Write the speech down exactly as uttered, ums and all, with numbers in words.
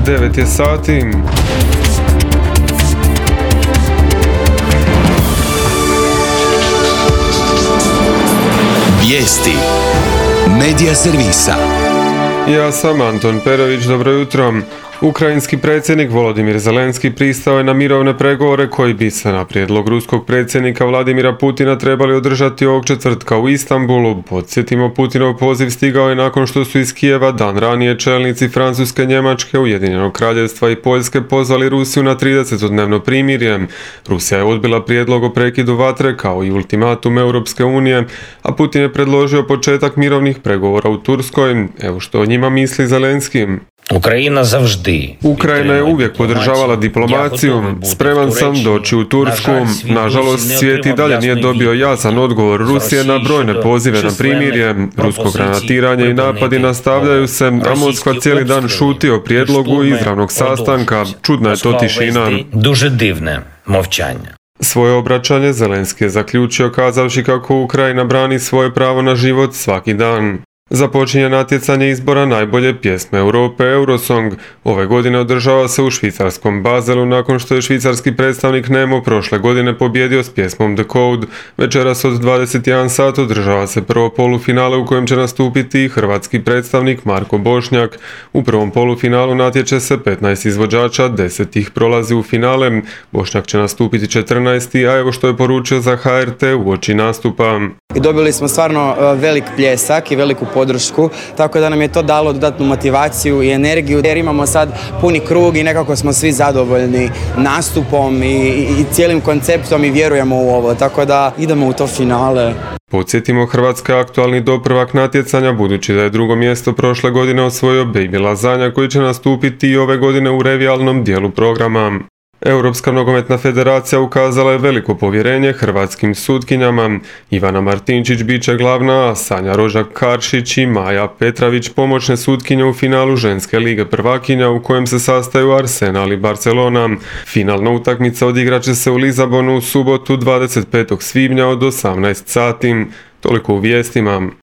devet je sati. Vijesti Medija servisa. Ja sam Anton Perović, dobro jutro. Ukrajinski predsjednik Volodimir Zelenski pristao je na mirovne pregovore koji bi se na prijedlog ruskog predsjednika Vladimira Putina trebali održati ovog četvrtka u Istanbulu. Podsjetimo, Putinov poziv stigao je nakon što su iz Kijeva dan ranije čelnici Francuske, Njemačke, Ujedinjenog Kraljevstva i Poljske pozvali Rusiju na tridesetodnevno primirje. Rusija je odbila prijedlog o prekidu vatre kao i ultimatum Europske unije, a Putin je predložio početak mirovnih pregovora u Turskoj. Evo što o njima misli Zelenski. Ukrajina zavždi. Ukrajina je uvijek podržavala diplomaciju. Spreman sam doći u Tursku. Nažalost, svijet i dalje nije dobio jasan odgovor Rusije na brojne pozive na primirje. Rusko granatiranje i napadi nastavljaju se, a Moskva cijeli dan šuti o prijedlogu izravnog sastanka. Čudna je to tišina. Duže divne movčanje. Svoje obraćanje Zelenski je zaključio kazavši kako Ukrajina brani svoje pravo na život svaki dan. Započinje natjecanje izbora najbolje pjesme Europe Eurosong. Ove godine održava se u švicarskom Bazelu nakon što je švicarski predstavnik Nemo prošle godine pobjedio s pjesmom The Code. Večeras od dvadeset jedan sat održava se prvo polufinale u kojem će nastupiti i hrvatski predstavnik Marko Bošnjak. U prvom polufinalu natječe se petnaest izvođača, deset ih prolazi u finale. Bošnjak će nastupiti četrnaesti, a evo što je poručio za H R T uoči nastupa. I dobili smo stvarno velik pljesak i veliku podršku, tako da nam je to dalo dodatnu motivaciju i energiju, jer imamo sad puni krug i nekako smo svi zadovoljni nastupom i, i cijelim konceptom i vjerujemo u ovo, tako da idemo u to finale. Podsjetimo, Hrvatska je aktualni doprvak natjecanja, budući da je drugo mjesto prošle godine osvojio Baby Lazanja, koji će nastupiti i ove godine u revijalnom dijelu programa. Europska nogometna federacija ukazala je veliko povjerenje hrvatskim sutkinjama. Ivana Martinčić bit će glavna, a Sanja Rožak-Karšić i Maja Petravić pomoćne sutkinje u finalu ženske lige prvakinja u kojem se sastaju Arsenal i Barcelona. Finalna utakmica odigrat će se u Lizabonu u subotu dvadeset petog svibnja od osamnaest sati. Toliko u vijestima.